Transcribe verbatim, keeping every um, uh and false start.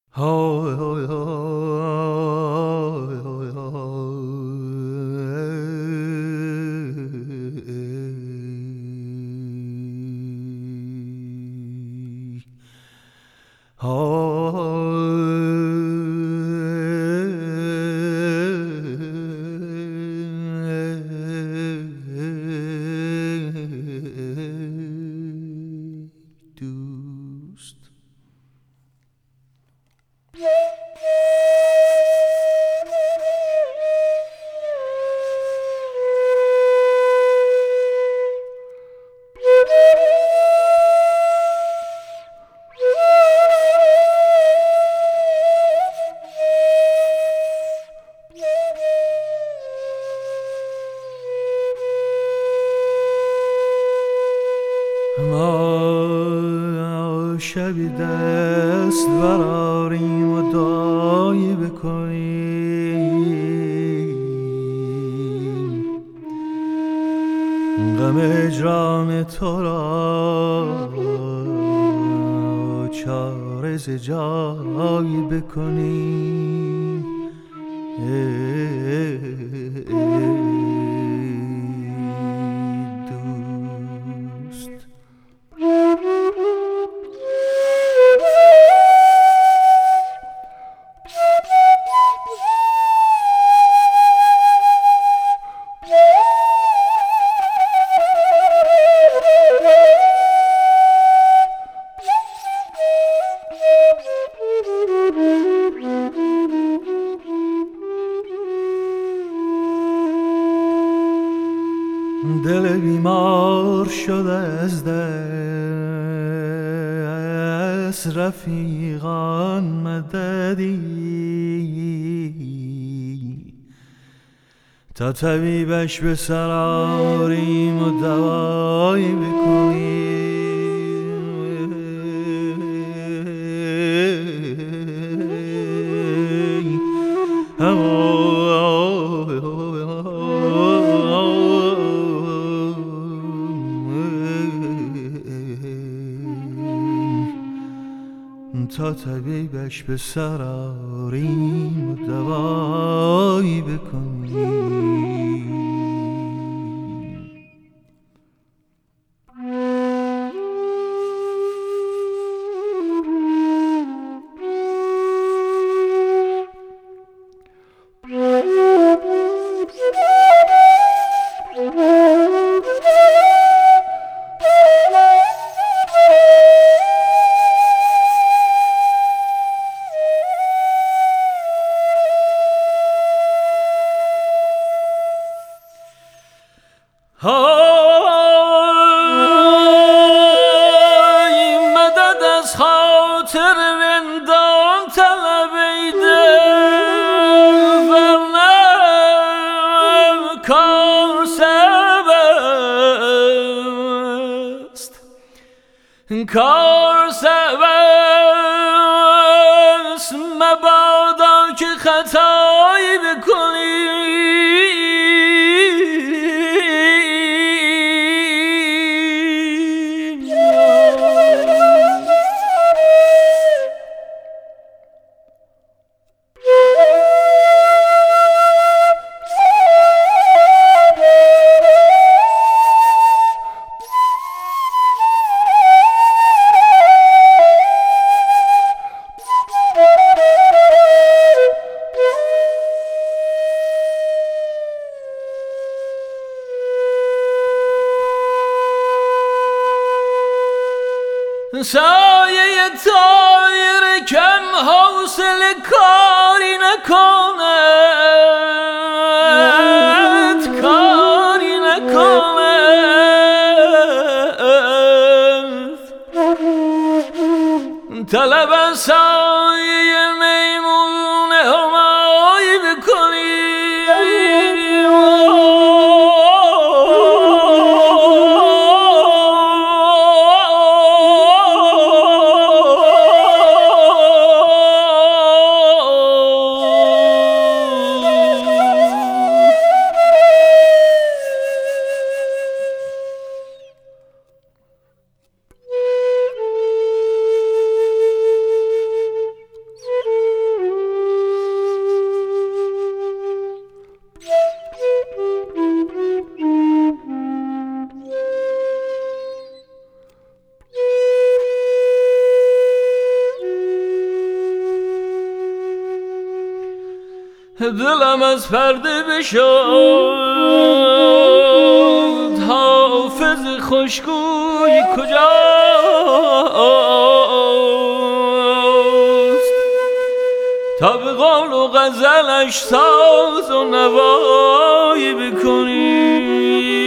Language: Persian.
ما شبی دست براریم و دعایی بکنیم، غم هجران تو را چاره ز جایی بکنیم. دل بیمار شده از دست رفیقان مددی، تا طبیبش به سر آریم و دوایی بکنیم. تا طبیبش به سر آریم و دوایی بکنیم. های مدد از خاطر رندان طلبیده، ورنه کار سبب است، کار سبب است، مبادا که خطایی بکنی. سایه طایر کم حوصله کاری نکند، کاری نکند. طلب از سایه میمون همایی بکنی. دلم از پرده بشد حافظ خوشگوی کجاست تا به قول و غزلش ساز و نوایی بکنی.